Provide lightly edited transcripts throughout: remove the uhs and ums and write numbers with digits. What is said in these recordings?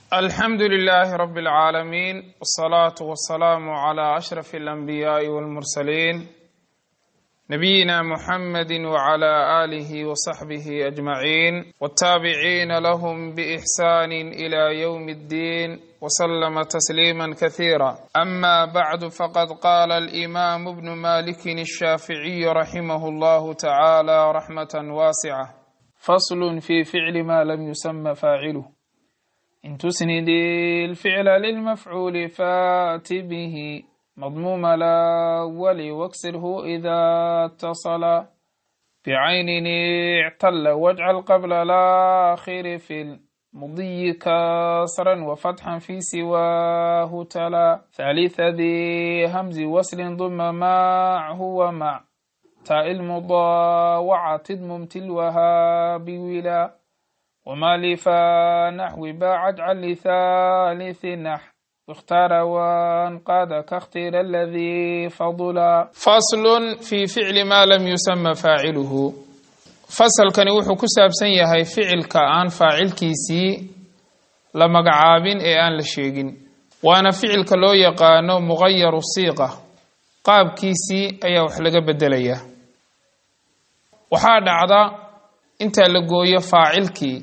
الحمد لله رب العالمين والصلاة والسلام على أشرف الأنبياء والمرسلين نبينا محمد وعلى آله وصحبه أجمعين والتابعين لهم بإحسان إلى يوم الدين وسلم تسليما كثيرا. أما بعد، فقد قال الإمام ابن مالك الشافعي رحمه الله تعالى رحمة واسعة: فصل في فعل ما لم يسمى فاعله. إن تسند الفعل للمفعول فات به مضموم الأول واكسره إذا اتصل بعين اعتل واجعل قبل الآخر في المضي كسرا وفتحا في سواه تلا. ثالث ذي همز وصل ضم معه ومع تاء المضاوعة تضمم تلوها بولا وما لفا نحو باع اجعل لثالث نحو واختار وانقاد كاختير الذي فضلا. فصل في فعل ما لم يسمى فاعله. فصل كان وحو كسابسن yahay ficilka aan faacilkiisii la magacaabin ee aan la sheegin, waana ficilka loo yaqaano mughayyaru siiqa. qaabkiisii ayaa wax laga bedelayaa. waxaa dhacda inta la gooyo faacilkii,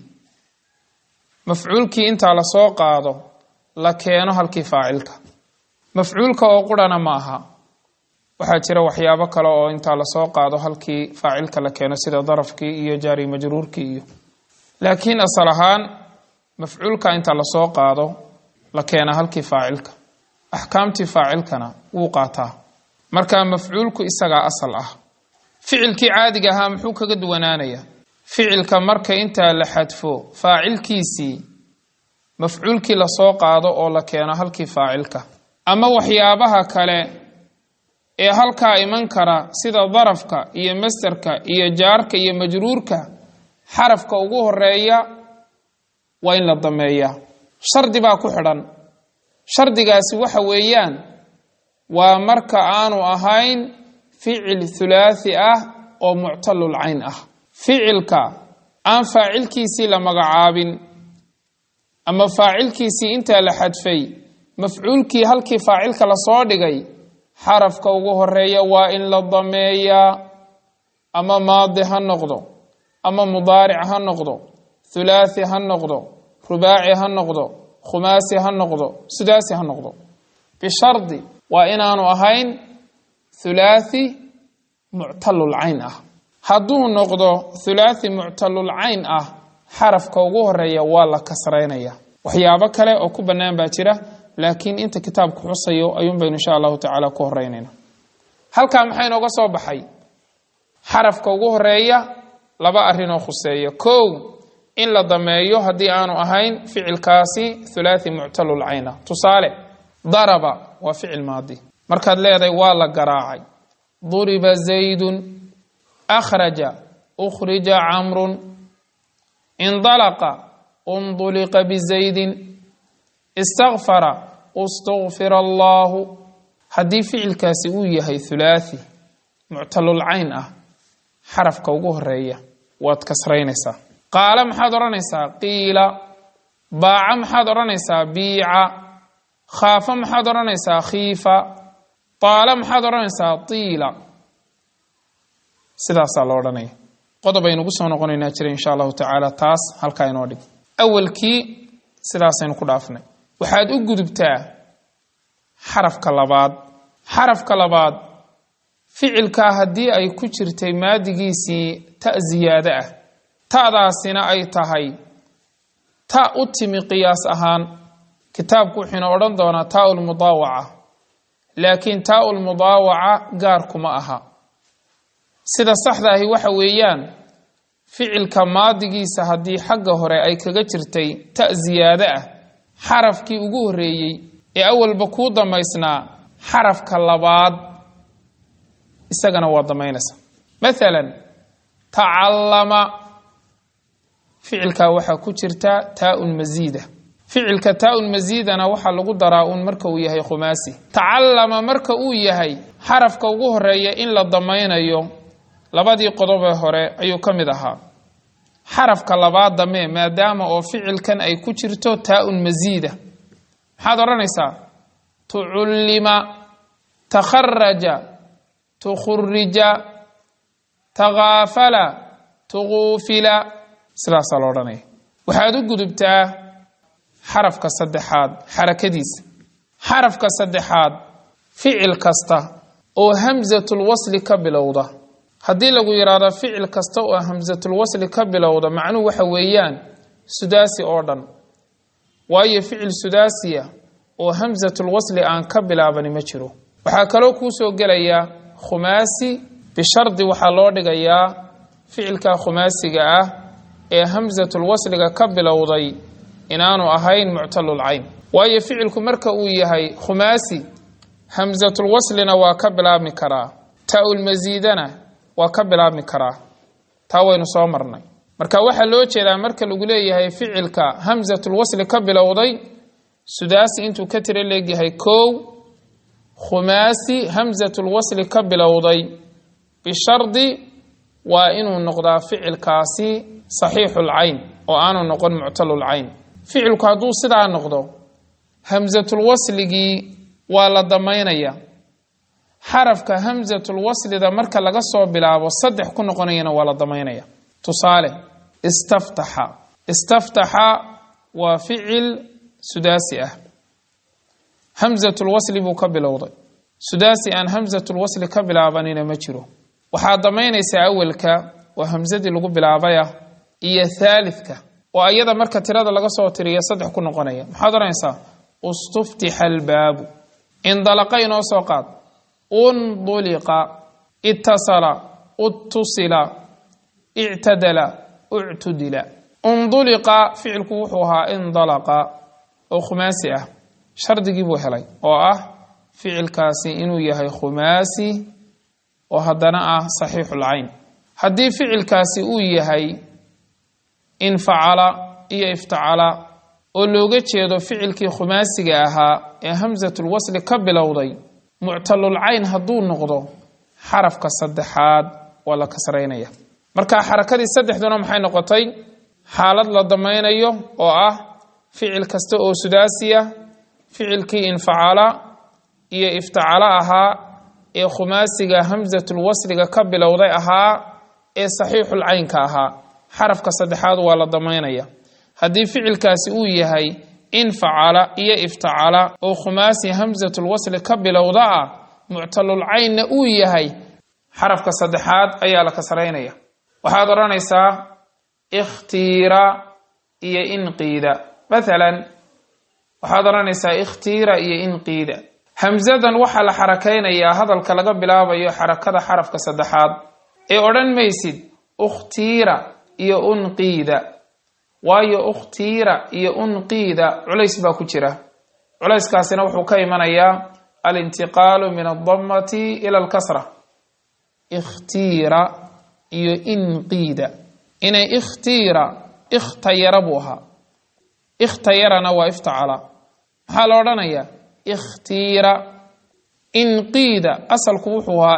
mafcuulkii inta la soo qaado la keeno halkii faacilka. mafcuulka oo qurana ma aha, waxaa jira waxyaabo kale oo inta la soo qaado halkii faacilka la keeno sida darafkii iyo jaari majruurkii iyo, laakiin asal ahaan mafcuulka inta la soo qaado la keena halkii faacilka. axkaamtii faacilkana wuu qaataa. marka mafcuulku isaga asal ah. ficilkii caadiga ahaa muxuu kaga duwanaanaya? ficilka marka inta la xadfo faacilkiisii mafcuulkii la soo qaado oo la keeno halkii faacilka, ama waxyaabaha kale ee halkaa iman kara sida darafka iyo masdarka iyo jaarka iyo majruurka, xarafka ugu horeeya waa in la dameeyaa. shardi baa ku xidhan. shardigaasi waxa weeyaan waa marka aanu ahayn ficil thulaathi ah oo muctalul cayn ah. ficilka aan faacilkiisii la magacaabin ama faacilkiisii inta la xadfay mafcuulkii halkii faacilka la soo dhigay, xarafka ugu horeeya waa in la dameeyaa. ama maadi ha noqdo, ama mudaaric ha noqdo, thulaathi ha noqdo, rubaaci ha noqdo, khumaasi ha noqdo, sudaasi ha noqdo, bishardi waa inaanu ahayn thulaathi muctalul cayn ah. hadduu noqdo thulaathi muctalul cayn ah, xarafka ugu horeeya waa la kasraynaya. waxyaabo kale oo ku bannaan baa jira, laakiin inta kitaabku xusayo ayuun baynu insha allahu tacaala ku horeynayna. halkaa maxay nooga soo baxay? xarafka ugu horeeya laba arrin oo khuseeya. kow, in la dameeyo haddii aanu ahayn ficilkaasi thulaathi muctalul cayn ah. tusaale, daraba waa ficil maadi. markaad leedahay waa la garaacay, duriba zaydun, akhraja ukhrija camrun, indalaqa unduliqa bizaydin, istakfara ustakfira allaahu. haddii ficilkaasi uu yahay thulaathi muctalul cayn ah, xarafka ugu horeeya waad kasraynaysaa. qaala maxaad odhanaysaa? qiila. baaca maxaad odhanaysaa? biica. khaafa maxaad odhanaysaa? khiifa. taala maxaad odhanaysaa? tiila. sidaasaa la odhanaya. qodob aynu ugu soo noqonaynaa jira insha allahu tacaala. taas halkaa inoo dhig. awalkii sidaasaynu ku dhaafnay. waxaad u gudubtaa xarafka labaad. xarafka labaad, ficilkaa haddii ay ku jirtay maadigiisii ta ziyaado ah, ta'daasina ay tahay ta u timi qiyaas ahaan, kitaabku wuxuuna odhan doonaa taa'ul mudaawaca, laakiin taa'ul mudaawaca gaar kuma aha. sida saxda ahi waxa weeyaan ficilka maadigiisa haddii xagga hore ay kaga jirtay ta ziyaado ah, xarafkii ugu horeeyey ee awalba kuu damaysnaa, xarafka labaad isagana waa damaynaysa. maalan, tacallama, ficilkaa waxaa ku jirta taa'un masiida. ficilka taa'un masiidana waxaa lagu daraa uun marka uu yahay khumaasi. tacallama marka uu yahay, xarafka ugu horeeya in la damaynayo labadii qodobee hore ayuu ka mid ahaa. xarafka labaad dame maadaama oo ficilkan ay ku jirto taa'un masiida maxaad oranaysaa tu'ullima takharraja tukhurrija taghaafala tughufila sidaas la oranay waxaad u gudubtaa xarafka saddexaad xarakadiisa xarafka saddexaad ficil kasta oo hamzatul wasli ka bilowda haddii lagu yiraahdo ficil kasta oo hamzatul wasli ka bilowda macnuhu waxa weeyaan sudaasi oo dhan waayo ficil sudaasiya oo hamzatul wasli aan ka bilaaban ma jiro waxa kale oo ku soo gelaya khumaasi bishardi waxa loo dhigayaa ficilka khumaasiga ah ee hamzatul wasliga ka bilowday inaanu ahayn mu'talul ayn waayo ficilku marka uu yahay khumaasi hamzatul waslina waa ka bilaabmi karaa ta'ul mazidana waa ka bilaabmi karaa taa waynu soo marnay marka waxa loo jeedaa marka lagu leeyahay ficilka hamzatul wasli ka bilowday sudaasi intuu ka tira leeyahay koow khumaasi hamzatul wasli ka bilowday bishardi waa inuu noqdaa ficilkaasi saxiixul ayn oo aanu noqon mu'talul ayn ficilku hadduu sidaa noqdo hamzatul wasligii waa la damaynaya xarafka hamzatul waslida marka laga soo bilaabo saddex ku noqonayana waa la damaynaya tusaale istaftaha waa ficil sudaasi ah hamzatul wasli buu ka bilowday sudaasi aan hamzatul wasli ka bilaabanina ma jiro waxaa damaynaysaa awalka oo hamzadii lagu bilaabaya iyo thaalithka oo ayada marka tirada laga soo tiriyo saddex ku noqonaya maxaad oranaysaa ustuftiha albaabu indalaqa inoo soo qaad unduliqa ittasala uttusila i'tadala u'tudila unduliqa ficilku wuxuu ahaa indalaqa oo khumaasi ah shardigii buu helay oo ah ficilkaasi inuu yahay khumaasi oo haddana ah saxiixul ayn haddii ficilkaasi uu yahay infacala iyo iftacala oo looga jeedo ficilkii khumaasiga ahaa ee hamzatul wasli ka bilowday mu'talul ayn hadduu noqdo xarafka saddexaad waa la kasraynaya marka xarakadii saddexduna maxay noqotay xaalad la damaynayo oo ah ficil kasta oo sudaasiya ficilkii infacala iyo iftacala ahaa ee khumaasiga hamzatul wasliga ka bilowday ahaa ee saxiixul aynka ahaa xarafka saddexaad waa la damaynaya haddii ficilkaasi uu yahay infacala iyo iftacala oo khumaasi hamzatul wasli ka bilowda ah mu'talul aynna uu yahay xarafka saddexaad ayaa la kasraynaya waxaad oranaysaa ikhtira iyo inqida mathalan waxaad oranaysaa ikhtira iyo inqida hamzadan waxa la xarakeynayaa hadalka laga bilaabayo xarakada xarafka saddexaad ee odhan maysid ukhtira iyo unqida waayo ukhtira iyo unqida culays baa ku jira culayskaasina wuxuu ka imanayaa alintiqaalu min ad-dammati ila al-kasra ikhtira iyo inqida inay ikhtira ikhtayara buu ahaa ikhtayarana waa iftacala maxaa la odhanayaa ikhtira inqida asalku wuxuu ahaa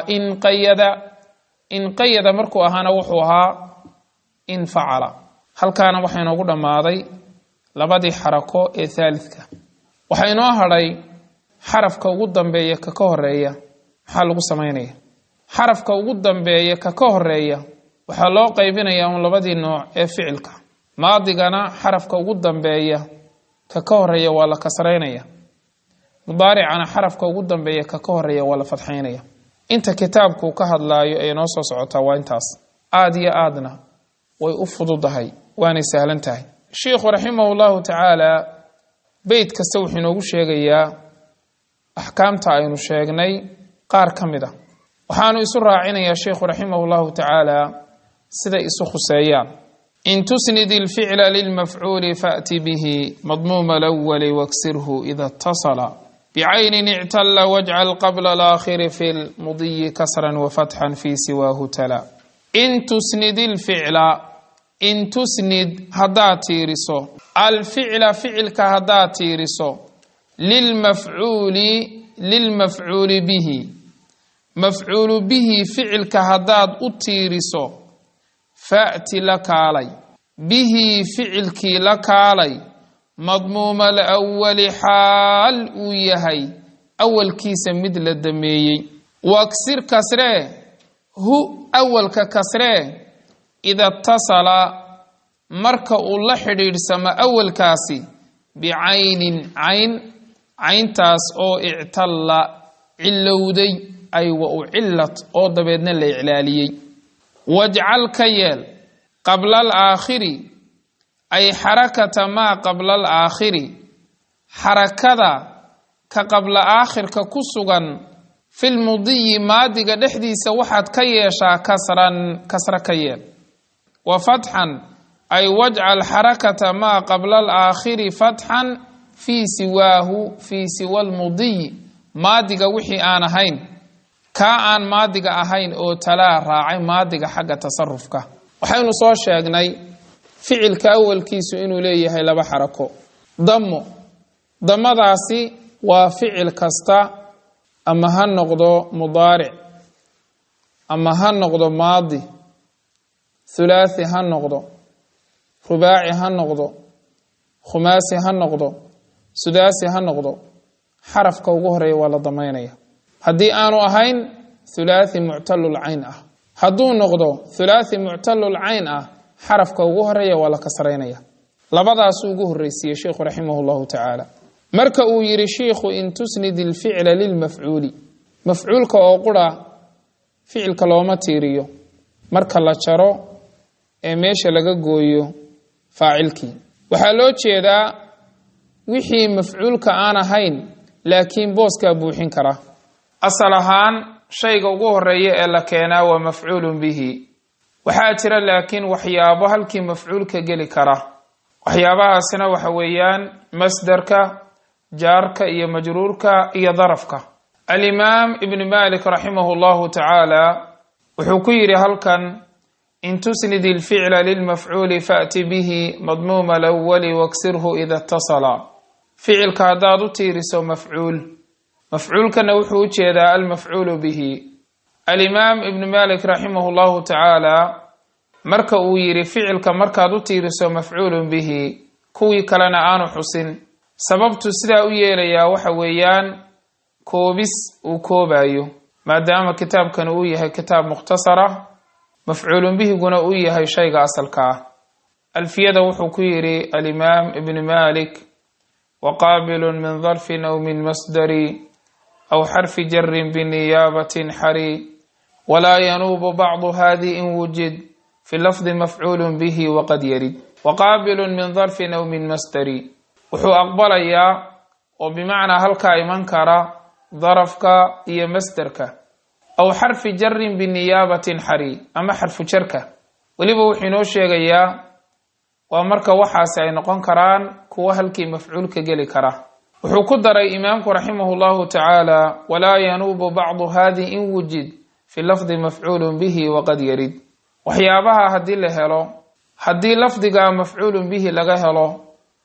inqayada markuu ahaana wuxuu ahaa infacala halkaana waxaa inoogu dhammaaday labadii xarako ee thaalithka waxaa inoo hadhay xarafka ugu dambeeya ka horeeya maxaa lagu samaynaya xarafka ugu dambeeya ka horeeya waxaa loo qaybinayaa un labadii nooc ee ficilka maadigana xarafka ugu dambeeya ka horeeya waa la kasraynaya mudaaricana xarafka ugu dambeeya ka horeeya waa la fadxaynaya inta kitaabku ka hadlaayo ee noo soo socotaa waa intaas aad iyo aadna way u fududahay waanay sahlan tahay sheekhu raximahullahu tacaala beyd kasta wuxuu inoogu sheegayaa axkaamta aynu sheegnay qaar ka mid a waxaanu isu raacinayaa sheekhu raximahullahu tacaala siday isu khuseeyaan in tusnid ilficla lilmafcuuli fa'ti bihi madmuuma alawali waksirhu ida اtasala bicaynin ictala wajcal qabla alaakhiri fi lmudiyi kasran wafatxan fi siwaahu tala in tusnid ilficla in tusnid haddaad tiiriso alficla ficilka haddaad tiiriso lilmafcuuli bihi mafcuulu bihi ficilka haddaad u tiiriso fa'ti la kaalay به فعل كي لكالي مضموم الأول حال ويهي أول كيس مدل الدميي واكسر كسره هو أول ككسره إذا اتصل مركا الله حرير سما أول كاسي بعين عين تاس أو اعتل علودي أي وأعلت أو دبيدنا الإعلالي واجعل كيال قبل الآخر أي حركة ما قبل الآخر حركة كقبل آخر ككسغا في المضي ماضي دحدي سوحت كيشا كسر كيال وفتحا أي واجعل حركة ما قبل الآخر فتحا في سوى المضي ماضي وحي آن هين كان ماضي أهين أو تلا راعي ماضي حق تصرفك وحين صور شاقني فعل كأول كيسو إنو ليه لبا حركو ضم داسي وفعل كستا أما هنقضو مضارع أما هنقضو ماضي ثلاثي هنقضو رباعي هنقضو خماسي هنقضو سداسي هنقضو حرف كوغهري ولا ضمينية هدي آنو أهين ثلاثي معتل العين هدو نقضو ثلاثي معتل العين حرف كوغهري ولا كسرينية لبدا سوغه الرئيسي الشيخ رحمه الله تعالى مركا يري شيخ إن تسند الفعل للمفعول مفعولك وقرأ فعلك لوما تيريو مركا لا جرو ميشا لغا غويو فاعلكي waxaa loo jeedaa wixii mafcuulka aan ahayn laakiin booska buuxin kara asal ahaan shayga ugu horeeya ee la keenaa waa mafcuulun bihi waxaa jira laakiin waxyaabo halkii mafcuulka geli kara waxyaabahaasina waxa weeyaan masdarka jaarka iyo majruurka iyo darafka al-imaam ibn malik rahimahullahu ta'ala wuxuu ku yiri halkan إن تسند الفعل للمفعول فأتي به مضموم الأول واكسره إذا اتصل فعل كاداد تيرسو مفعول كنوحو جيدا المفعول به الإمام ابن مالك رحمه الله تعالى مركا ويري فعل كمركا تيرسو مفعول به كوي كلنا آنو حسن سببت سلا ويريا وحويان كوبس وكوبايو ما دام كتاب كانويه كتاب مختصرة مفعول به قنا أويه شيء أصل كاه الفيدة وحكيري الإمام ابن مالك وقابل من ظرف أو من مصدر أو حرف جر بنيابة حري ولا ينوب بعض هذه إن وجد في اللفظ مفعول به وقد يرد وقابل من ظرف أو من مصدر وحو أقبل إياه وبمعنى هلك منكر ظرفك إيا مصدرك أو حرف جر بالنيابة حري أما حرف شركة وليبا وحينو شيغيا ومركا وحاس أي نقون كران كوهلكي مفعول كجلي كرا وحو قدر إمامك رحمه الله تعالى ولا ينوب بعض هذه إن وجد في اللفظ مفعول به وقد يرد وحيابها هدي لهلو هدي لفظك مفعول به لغهلو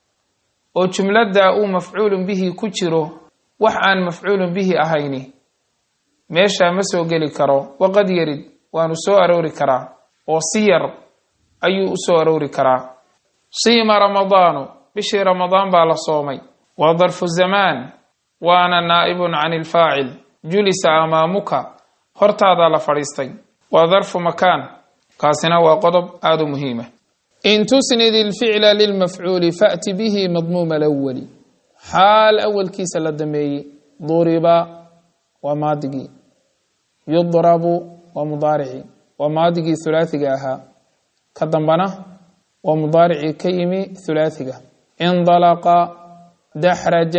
وجملة داو مفعول به كجرو وحان مفعول به أهيني meesha ma soo geli karo waqad yarid waanu soo aroori karaa oo siyar ayuu u soo aroori karaa siima ramadaanu bishii ramadaan baa la soomay waa darfu zamaan waana naa'ibun can ilfaacil julisa amaamuka hortaada la fadhiistay waa darfu makaan kaasina waa qodob aad u muhiima in tusnid ilficla lilmafcuuli fa'ti bihi madmuuma alawali xaal awalkiisa la dameeyey duriba waa maadigii يضرب ومضارعي وماضي ثلاثي أها كدنبنا ومضارعي كيمي ثلاثي انطلق دحرج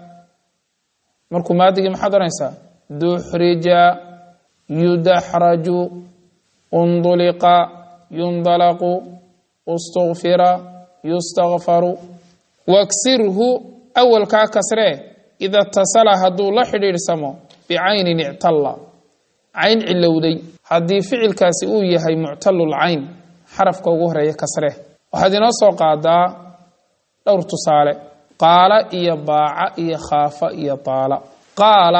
مركو ماضي محضر إنسا دحرج يدحرج انطلق ينطلق استغفر يستغفر واكسره أول كاكسره إذا اتصل هدو لحرير سمو بعين اعتلى عين علودي هذه فعل كاسئوية هي معتل العين حرف كوغهر يكسره وهذه نصو قادا دور تصالح قال إيا باع إيا خاف إيا طال قال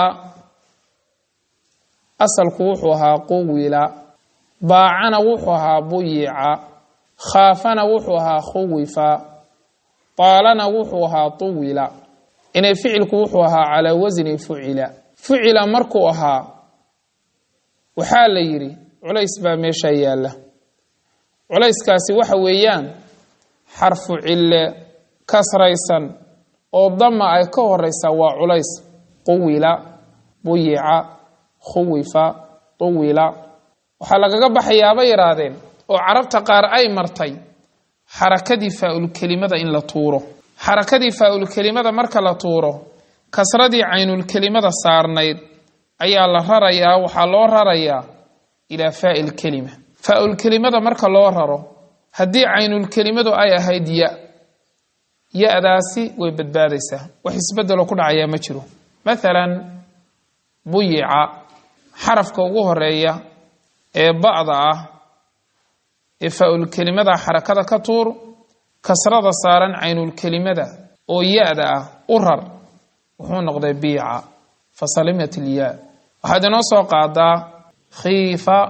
أصل كوحها قويلا باعنا وحها بيعا khaafana wuxuu ahaa khuwifa طالنا وحوها طويلا إن فعلك وحوها على وزن فعل مركوها وحال يري عليس باميشا يالا عليس كاسي وحويان حرف عل كسريسا أو ضم أي كوريسا وعليس طويلا بيعا خوفا طويلا وحلقا قبح يا بيرادين وعرفت قار أي مرتين حركة فاء الكلمة إن لا طوره حركة فاء الكلمة مركا لا طوره كسرة عين الكلمة صارنيد أي الله رأيا وحلو رأيا إلى فاء الكلمة فاء الكلمة مركا لا رأى هدي عين الكلمة أي هيديا يا داسي وبدبادسة وحسب لو كنا عيا مجرو مثلا بيع حرف كوجه رأيا بعضها فاء الكلمة حركة كطور كسرة صارا عين الكلمة أو ياء أرر وحون نقضي بيع فسلمت الياء وهذا نص قاعدة خيفة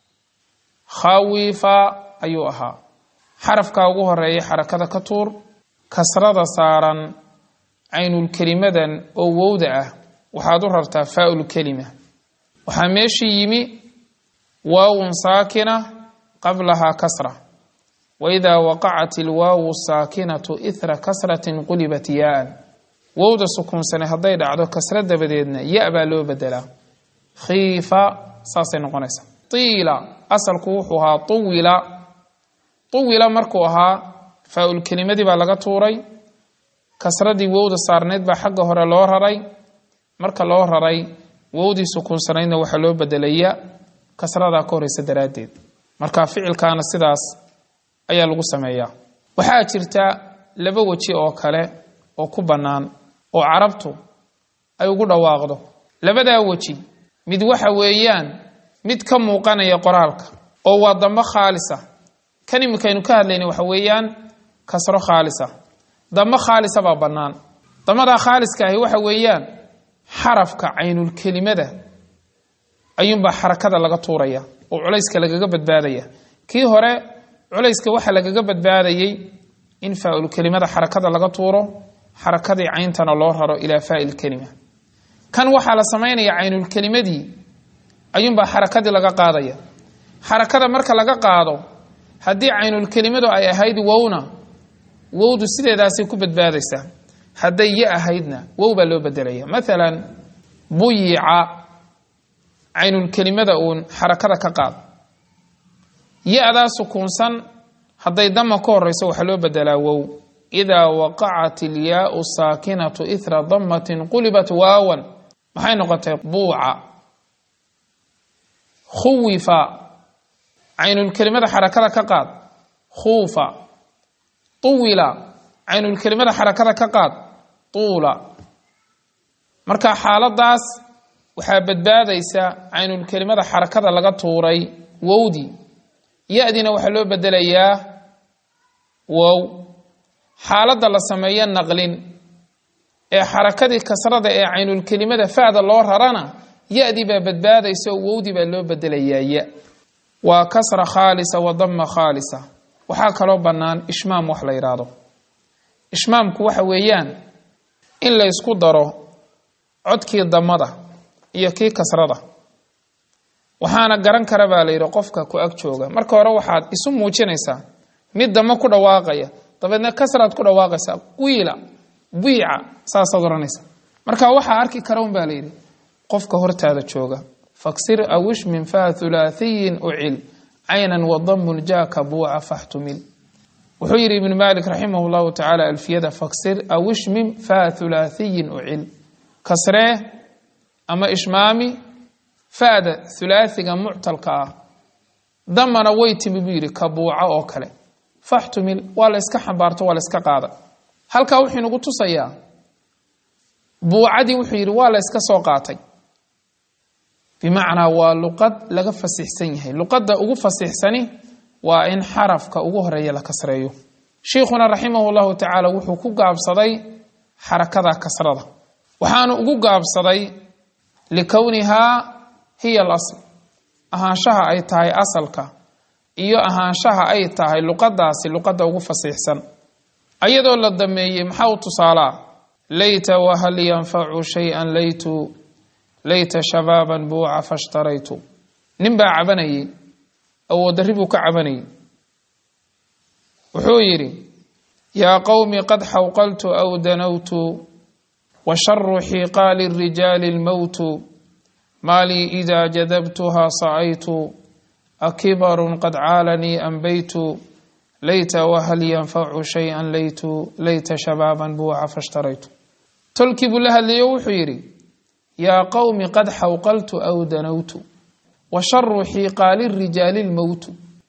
خويفة أيها حرف كوجه رأي حركة كطور كسرة صارا عين الكلمة أو وودعة وحاضر ارتفاء الكلمة وحميشي يمي واو ساكنة قبلها كسرة وإذا وقعت الواو الساكنة إثر كسرة قلبت ياء وود السكون سنة هضيد عدو كسرة بديدنا يأبى لو بدلا خيفة ساسين قنسة طيلة أصل كوحها طويلة مركوها فاء الكلمة دي بلغة طوري كسرة دي وود السارنيد بحقه هرى لور هري مركا لور هري وودي سكون سنين وحلو بدلية كسرة دا كوري سدراديد marka ficilkaana sidaas ayaa lagu sameeyaa waxa jirta laba waji oo kale oo ku banaan oo carabtu ay ugu dhawaaqdo labada waji mid waxa weeyaan mid ka muuqanaya qoraalka oo waa damba khaalisa kan imikaynu ka hadlaynay waxa weeyaan kasro khaalisa damba khaalisa baa banaan damada khaaliska ah waxa weeyaan xarafka aynul kelimada ayuunba xarakada laga tuuraya oo culayska lagaga badbaadaya kii hore culayska waxa lagaga badbaadayay in faa'il kelimada xarakada laga tuuro xarakadii ayntana loo raro ila faa'il kelima kan waxa la sameeynaya aynul kelimadii ayuunba xarakadii laga qaadaya xarakada marka laga qaado hadii aynul kelimadu ay ahayd wawna wawdu sideedaasi ku badbaadaysa haday ya ahaydna waw baa loo bedelaya midalan buyi'a عين الكلمة أون حركة كقاب يأذى سكونسا هذا دم كور يسوي حلو بدلا واو إذا وقعت الياء الساكنة إثر ضمة قلبت واوا محين نقطة بوعة خوفا عين الكلمة حركة كقاب خوفا طولا عين الكلمة حركة كقاب طولا مركا حالة داس waxaa badbaadaysa aynul kelimada xarakada laga tuuray wawdi yaadina waxa loo bedelayaa waw xaalada la sameeyo naqlin ee xarakadii kasrada ee aynul kelimada faada loo rarana yaadi baa badbaadaysa wawdi baa loo bedelayaa ya waa kasra khaalisa wa damma khaalisa waxa kale banaan ishmaam wax la yiraahdo ishmaamku waxa weeyaan in la isku daro codkii damada iyo kii kasrada waxaana garan kara baa leeyahay qofka ku ag jooga marka hore waxaad isu muujinaysaa mid dama ku dhawaaqaya dabeedna kasrad ku dhawaaqaysa qiila bi'a saasad oranaysa marka waxa arki kara un baa leeyahay qofka hortaada jooga faksir awish min fa thulathiyin u'il aynan wa dhammul jaaka bu'a fahtumil wuxuu yiri ibn malik rahimahullahu ta'ala alfiyada faksir awish min fa thulathiyin u'il kasre أما إشمامي فاد ثلاثي معتلقة ضمن ويت ببيري كبوعة أو كله فاحتمل ولا إسك حبارته ولا إسك قاعدة هل كوحي نقطة صيا بوعدي وحير ولا إسك سوقاتي بمعنى ولقد لقف فسيحسنيه لقد أقف فسيحسني وإن حرف كأجهر يلا كسريه شيخنا رحمه الله تعالى وحكوا قاب صدي حركة كسرة وحانوا أقول قاب صدي لكونها هي الأصل أهانشها أي تاي أصلك iyo ahaanshaha ay tahay luqadaasi luqada ugu fasiixsan ayadoo la dameeyay maxaa u tusaalaa layta wahal yanfacu shay'an layta shababan buuca fashtaraytu nin baa cabanayay awooddarri buu ka cabanayay wuxuu yidhi yaa qawmi qad xawqaltu aw danawtu wa sharu xiiqaali rijaali lmowtu maa lii idaa jadabtuhaa sa'aytu akibarun qad caalanii anbaytu layta wahal yanfacu shay'an layta shabaaban buuca fashtaraytu tolkii buu la hadlayo wuxuu yidhi yaa qawmi qad xawqaltu aw danawtu wa sharu xiiqaali rijaali lmowtu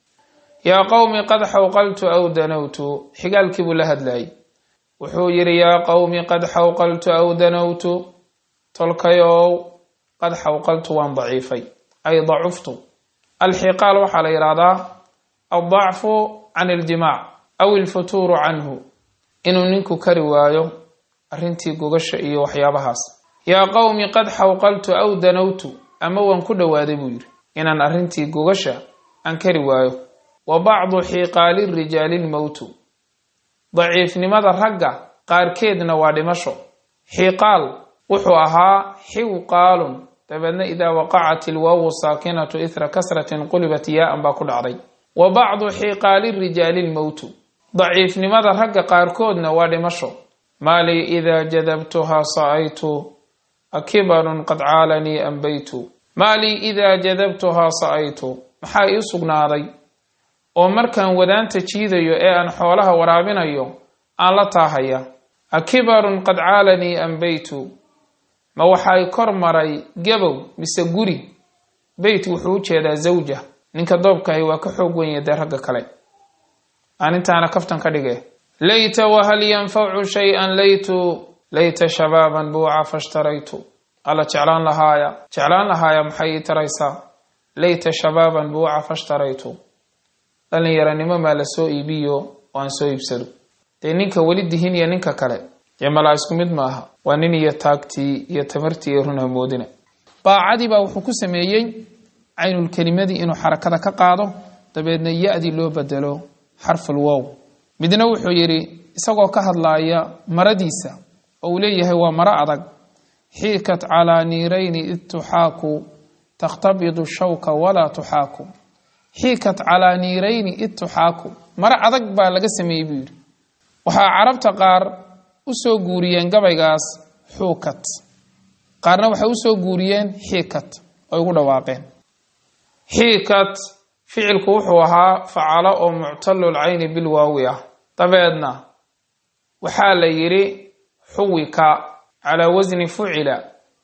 yaa qawmi qad xawqaltu aw danawtu xigaalkii buu la hadlayay wuxuu yidhi yaa qawmi qad xawqaltu aw danawtu tolkayow qad xawqaltu waan daciifay ay dacuftu alxiqaal waxaa la yidhaahdaa aldacfu can iljimaac aw ilfutuuru canhu inuu ninku kari waayo arrintii gogasha iyo waxyaabahaas yaa qawmi qad xawqaltu aw danawtu ama waan ku dhowaaday buu yidhi inaan arrintii gogasha aan kari waayo wa bacdu xiiqaali rijaali lmowtu daciifnimada ragga qaarkeedna waa dhimasho xiiqaal wuxuu ahaa xiwqaalun dabeedna idaa waqacat ilwaawu saakinatu ithra kasratin qulibat yaa'an baa ku dhacday wa bacdu xiiqaali rijaali lmowtu daciifnimada ragga qaarkoodna waa dhimasho maa lii idaa jadabtuhaa sa'aytu akibarun qad caalanii anbaytu maa lii idaa jadabtuhaa sa'aytu maxaa ii sugnaaday oo markaan wadaanta jiidayo ee aan xoolaha waraabinayo aan la taahaya akibarun qad caalanii anbaytu ma waxay kor maray gabow mise guri beyt wuxuu u jeedaa zawja ninka doobkahay waa ka xoog weyn yahay ragga kale aan intaana kaftan ka dhige layta wahal yanfacu shay'an layta shabaaban buuca fashtaraytu alla jeclaan lahaaya maxay ii taraysaa layta shabaaban buuca fashtaraytu dhalinyaranimo maa la soo iibiyo waan soo iibsado dee ninka weli dihin iyo ninka kale dee malaa isku mid maaha waa nin iyo taagtii iyo tamartii iyo run hamoodina baacadii baa wuxuu ku sameeyey caynulkelimadii inuu xarakada ka qaado dabeedna ya-dii loo bedelo xarful wow midna wuxuu yidhi isagoo ka hadlaaya maradiisa oo uu leeyahay waa maro adag xiikat calaa niirayni id tuxaaku takhtabidu shawka walaa tuxaaku xiikat calaa niirayni id tuxaaku maro adag baa laga sameeyey buu yidhi waxaa carabta qaar u soo guuriyeen gabaygaas xuukat qaarna waxay u soo guuriyeen xiikat oo ugu dhawaaqeen xiikat ficilku wuxuu ahaa facalo oo muctalul cayni bilwaawi ah dabeedna waxaa la yidhi xuwika calaa wasni fucila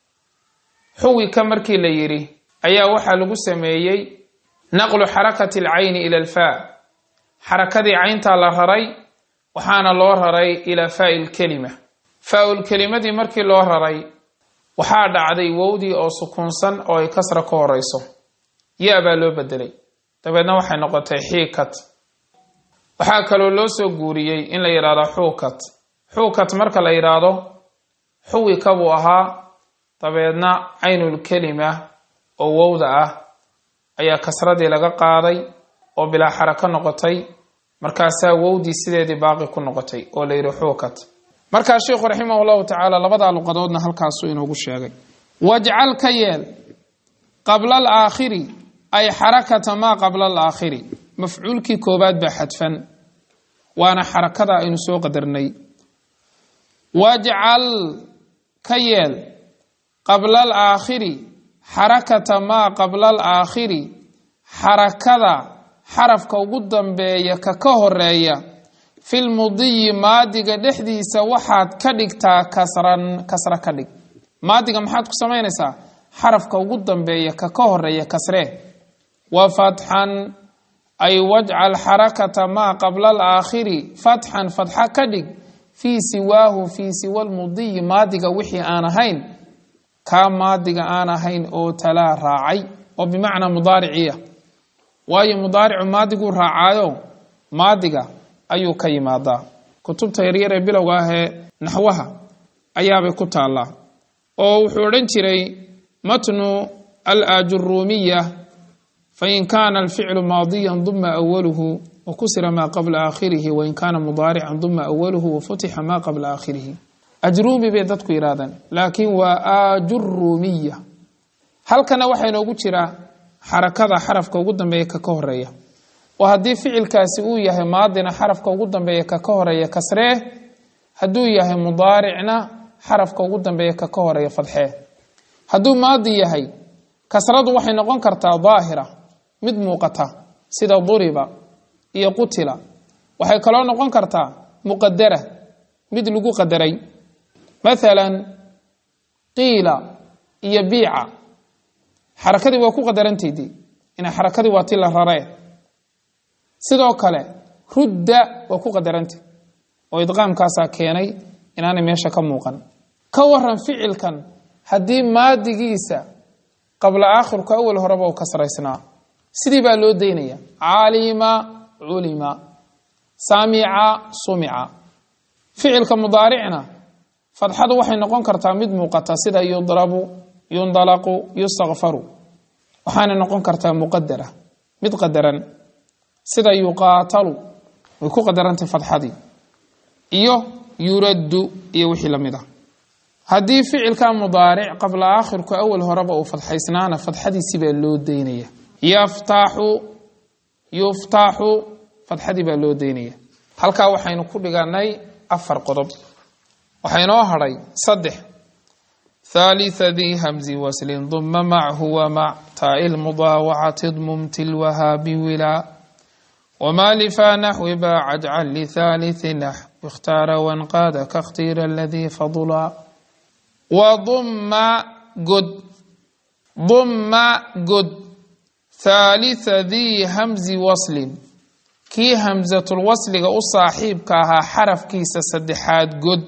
xuwika markii la yidhi ayaa waxaa lagu sameeyey naqlu xarakati alcayni ila alfaa xarakadii cayntaa la raray waxaana loo raray ilaa faa'i lkelima faa-ul kelimadii markii loo raray waxaa dhacday wowdii oo sukuunsan oo ay kasra ka horeyso ya baa loo bedelay dabeedna waxay noqotay xiikat waxaa kaloo loo soo guuriyey in la yidhaahdo xuukat marka la yidhaahdo xuwika buu ahaa dabeedna caynulkelima oo wowda ah ayaa kasradii laga qaaday oo bilaa xarako noqotay markaasaa wowdii sideedii baaqi ku noqotay oo la yidhi xuukat markaa sheikhu raximah llahu tacaala labadaa luqadoodna halkaasuu inoogu sheegay wajcal ka yeel qabla alaakhiri ay xarakata maa qabla alaakhiri mafcuulkii koobaad baa xadfan waana xarakada aynu soo qadarnay wajcal ka yeel qabla alaakhiri xarakata maa qabla alaakhiri xarakada xarafka ugu dambeeya ka horeeya filmudiyi maadiga dhexdiisa waxaad ka dhigtaa kasra ka dhig maadiga maxaad ku samaynaysaa xarafka ugu dambeeya ka horeeya kasree wa fatxan ay wajcal xarakata maa qabla alaakhiri fatxan fatxa ka dhig fii siwaahu fii siwa lmudiyi maadiga wixii aan ahayn kaa maadiga aan ahayn oo talaa raacay oo bimacnaa mudaariciya waayo mudaaricu maadiguu raacaayo maadiga ayuu ka yimaadaa kutubta yaryar ee bilowga ah ee naxwaha ayaabay ku taallaa oo wuxuu odhan jiray matnu al-ajuruumiya فإن كان الفعل ماضيا ضم أوله وكسر ما قبل آخره وإن كان مضارعا ضم أوله وفتح ما قبل آخره أجرومي بيدتك إرادا لكن وآجرومية هل كان وحي نوغو جرا حركة حرفك وقدم بيك كهرية وهدي فعل كاسئوية ماضينا حرفك وقدم بيك كهرية كسره هدوية مضارعنا حرفك وقدم بيك كهرية فتحه هدو ماضية كسرد وحي نقون كرتا ظاهرة mid muuqata sida duriba iyo qutila waxay kala noqon kartaa muqaddara mid lagu qadaray مثلا qila iyo bi'a harakadi waa ku qadaranteedii ina harakadi waa til raray sidoo kale rudda waa ku qadarantay oo idqaamkaasa keenay inaanay meesha ka muuqan ka waran ficilkan hadii maadigiisa qabla aakhirka awal horaba uu kasraysnaa sidii baa loo deynaya alima ulima sami'a sumi'a ficilka mudaaricna fadhadu waxay noqon kartaa mid muuqata sida yudrabu yundalaqu yustaghfaru waxaana noqon kartaa muqaddara mid qadaran sida yuqatalu way ku qadarantay fadhadii iyo yuraddu iyo wixii lamida hadii ficilka mudaaric qabla aakhirka awal horaba uu fadhaysnaana fadhadii sibaa loo deynaya yuftaxu fadxadii baa loo deynaya halkaa waxaynu ku dhiganay 4 qodob waxaynoo hadhay 3 ثالث ذي همز وصل ضم معه ومع تاء المضاوعة ضمم تلوها بولا وما لفا نحو باع اجعل لثالث نحو اختار وانقاد كاختير الذي فضلا وضم قد ثالث ذي همز وصل كي همزة الوصل صاحب كاها حرف كيس سدحات قد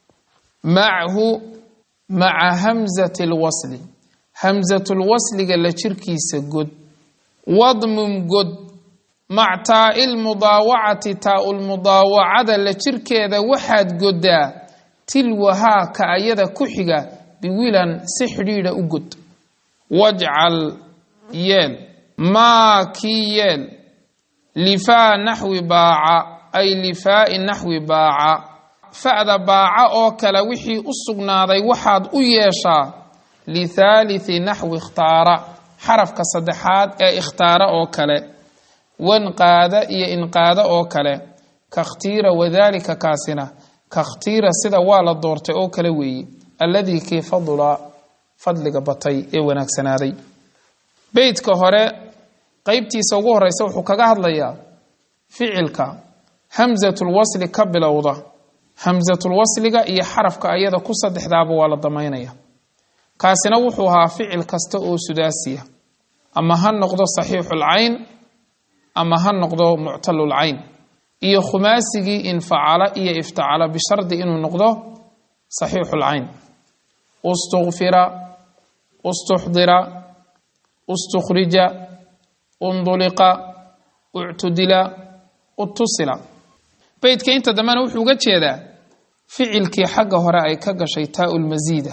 معه مع همزة الوصل همزة الوصل قال شركيس قد وضمم قد مع تاء المضاوعة تاء المضاوعة لشركة ذا وحد قد تلوها كأيدا كحقة بولا سحرير أقد واجعل يل ما كيل لفاء نحو باع أي لفاء نحو باع فأذا باع أو كلوحي أصغناضي وحد أيشا لثالث نحو اختار حرف كصدحات اختار أو كلا وانقاد إنقاد أو كلا كاختير وذلك كاسنا كاختير سيدا والا دورت أو كلوي الذي كي فضل بطي وناك سنادي بيت كهراء qaybtiisa ugu horeysa wuxuu kaga hadlayaa ficilka hamzatul wasli ka bilowda hamzatul wasliga iyo xarafka ayada ku saddexdaaba waa la dameynaya kaasina wuxuu ahaa ficil kasta oo sudaasiya ama ha noqdo saxiixul ayn ama ha noqdo mu'talul ayn iyo khumaasigi in faala iyo ifta'ala bi shardi inuu noqdo saxiixul ayn ustughfira ustuhdira ustukhrija انطلق اعتدل اتصل بيتك انت دمان wuxuu uga jeedaa ficilkii xagga hore ay ka gashay taa'ul mazida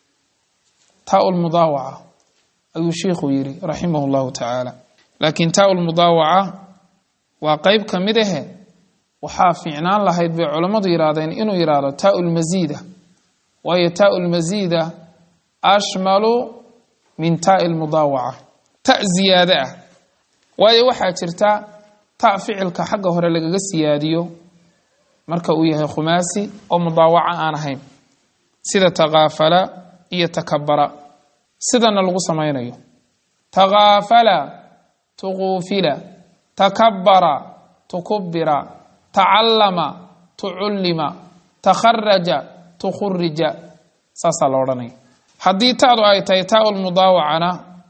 taa'ul mudaawaca ayuu sheekhu yiri rahimahullahu ta'ala laakiin taa'ul mudaawaca waa qayb kamid ah waxa fiicnaan lahayd bay culimadu yiraahdeen inuu yiraahdo taa'ul mazida waayo taa'ul mazida ashmalu min taa'il mudaawaca ta ziyada waayo waxa jirta ta ficilka xagga hore lagaga siyaadiyo marka uu yahay khumaasi oo mudaawaca aan ahayn sida taqaafala iyo takabbara sidana lagu sameeynayo taqaafala tuqufila takabbara tukubbira ta'allama tu'allima takharraja tukhurrija sasa la oranay hadii taadu ay tahay taa'ul mudaawacana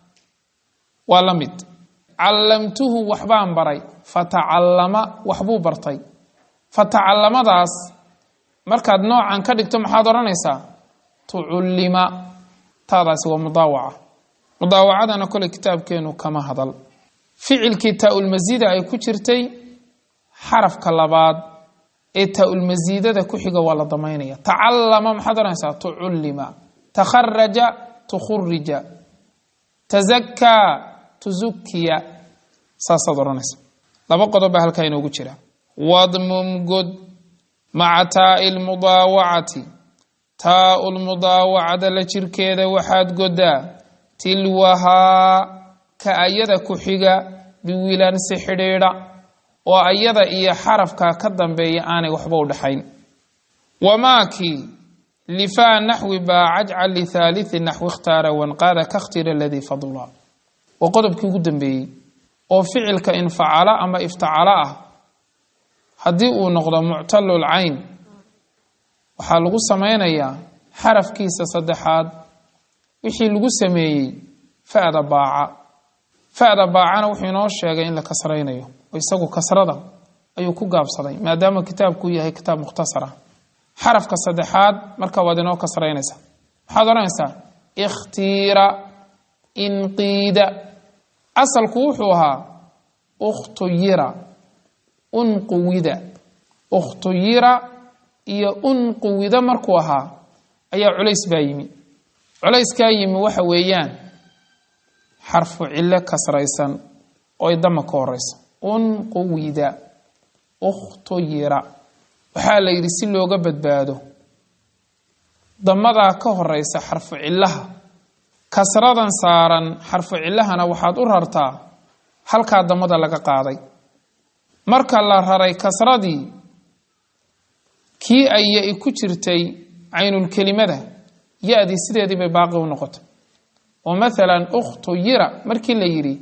waa lamid علمته وحبان بري فتعلم وحبو برتي فتعلم داس مركاد نوعا كدغتو maxaad oranaysa tu'allima taadaas waa mudaawacadana kale kitaabkeenu kama hadal ficilkii taa'ul mazida ay ku jirtay xarafka labaad ee taa'ul mazidada ku xiga waa la dameynaya ta'allama maxaad oranaysa tu'allima takharraja tukhurrija tazakka tuzukiya saasaad odhanaysa laba qodob baa halkaa inoogu jira wadmum god maca taa'i lmudaawacati taa'u lmudaawacada la jirkeeda waxaad godaa tilwahaa ka ayada ku xiga biwilan si xidhiidha oo ayada iyo xarafka ka dambeeya aanay waxba u dhaxayn wamaakii lifaa naxwi baacajcal lithaalithi naxwi ikhtaara wanqaada kakhtira aladii fadula waa qodobkii ugu dambeeyey oo ficilka infacala ama iftacala ah haddii uu noqdo muctalul cayn waxaa lagu samaynayaa xarafkiisa saddexaad wixii lagu sameeyey fa'da baaca fa'da baacana wuxuu inoo sheegay in la kasraynayo oo isagu kasrada ayuu ku gaabsaday maadaama kitaabku yahay kitaab mukhtasar ah xarafka saddexaad marka waad inoo kasraynaysaa maxaad odhanaysaa ikhtiira inqiida asalku wuxuu ahaa ukhtuyira unquwida ukhtuyira iyo unquwida markuu ahaa ayaa culays baa yimi culayskaa yimi waxa weeyaan xarfu cilo kasraysan oo ay dama ka horeysa unquwida ukhtuyira waxaa la yidhi si looga badbaado damadaa ka horeysa xarfu cilaha kasradan saaran xarfu cilahana waxaad u rartaa halkaa damada laga qaaday marka la raray kasradii kii ay ku jirtay caynulkelimada ya-dii sideedii bay baaqi u noqotay oo maalan ukhtuyira markii la yidhi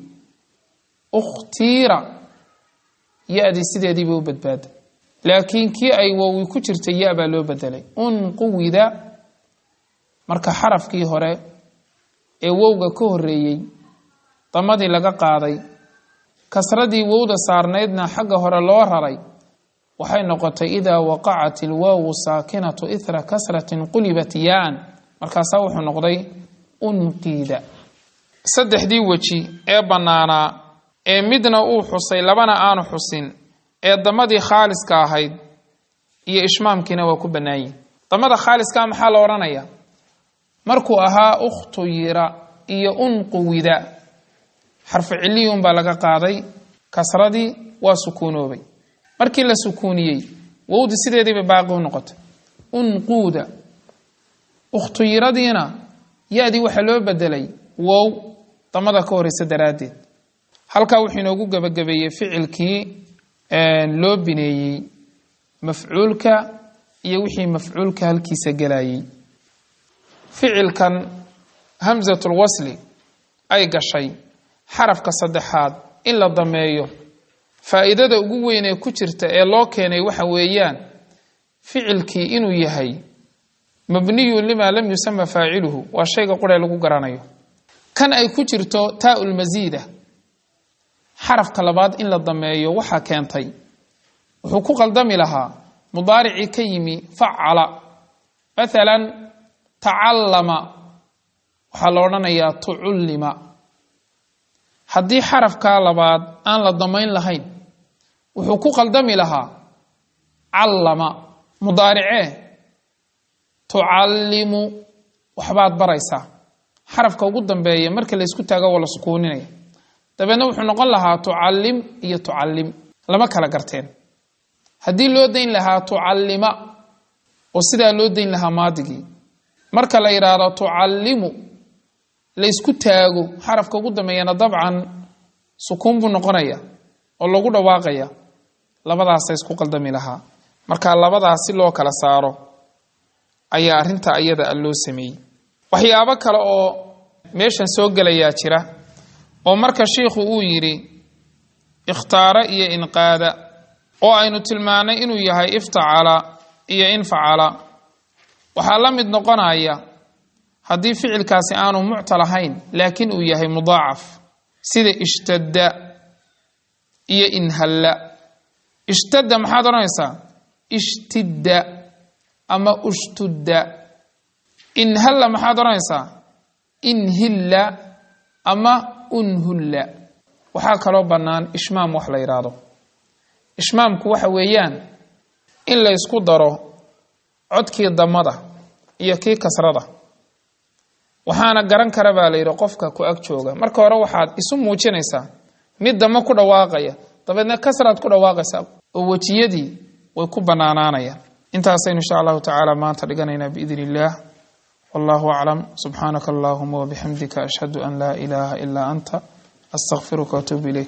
ukhtiira ya-dii sideedii bay u badbaaday laakiin kii ay wowi ku jirtay ya baa loo bedelay unquwida marka xarafkii hore ee wowga ka horeeyey damadii laga qaaday kasradii wowda saarnaydna xagga hore loo raray waxay noqotay idaa waqacat ilwaawu saakinatu ithra kasratin qulibat yaan markaasaa wuxuu noqday unqiida saddexdii weji ee bannaanaa ee midna uu xusay labana aanu xusin ee damadii khaaliska ahayd iyo ishmaamkiina waa ku bannaayiin damada khaaliskaa maxaa la odhanayaa markuu ahaa ukhtuyira iyo unquwida xarfu ciliyun baa laga qaaday kasradii waa sukuunoobay markii la sukuuniyey wowdi sideedii bay baaqi u noqotay unquuda ukhtuyiradiina ya-dii waxaa loo bedelay wow damada ka horeysa daraaddeed halkaa wuxuu inoogu gebagabeeyey ficilkii loo bineeyey mafcuulka iyo wixii mafcuulka halkiisa gelayay ficilkan hamsatul wasli ay gashay xarafka saddexaad in la dameeyo faa'iidada ugu weyn ee ku jirta ee loo keenay waxa weeyaan ficilkii inuu yahay mabniyun limaa lam yusama faaciluhu waa shayga quree lagu garanayo kan ay ku jirto taa'ul masiida xarafka labaad in la dameeyo waxaa keentay wuxuu ku qaldami lahaa mudaaricii ka yimi facala maalan tacallama waxaa la odhanayaa tucullima haddii xarafkaa labaad aan la damayn lahayn wuxuu ku qaldami lahaa callama mudaaricee tucallimu waxbaad baraysaa xarafka ugu dambeeya marka la isku taago waa la sukuuninaya dabeedna wuxuu noqon lahaa tucallim iyo tucallim lama kala garteen haddii loo dayn lahaa tucallima oo sidaa loo dayn lahaa maadigii marka la yidhaahdo tucallimu la isku taago xarafka ugu dambeeyana dabcan sukuun buu noqonaya oo lagu dhawaaqaya labadaasa isku qaldami lahaa marka labadaas si loo kala saaro ayaa arrinta iyada loo sameeyey waxyaabo kale oo meeshan soo gelayaa jira oo marka shiikhu uu yidhi ikhtaara iyo inqaada oo aynu tilmaanay inuu yahay iftacala iyo infacala waxaa la mid noqonaya haddii ficilkaasi aanu muctal ahayn laakiin uu yahay mudaacaf sida ishtadda iyo inhalla ishtadda maxaad odhanaysaa ishtidda ama ushtudda inhalla maxaad odhanaysaa inhilla ama unhulla waxaa kaloo bannaan ishmaam wax la yidhaahdo ishmaamku waxa weeyaan in la ysku daro codkii damada iyo kii kasrada waxaana garan kara baa la yidhi qofka ku ag jooga marka hore waxaad isu muujinaysaa mid dama ku dhawaaqaya dabeedna kasraad ku dhawaaqaysaa oo wejiyadii way ku banaanaanayaan intaasaynu insha allahu tacaala maanta dhiganaynaa biidni illaah wallahu aclam subxaanaka allahuma wabixamdika ashhadu an laa ilaaha ilaa anta astaqfiruka waatuubu ilayk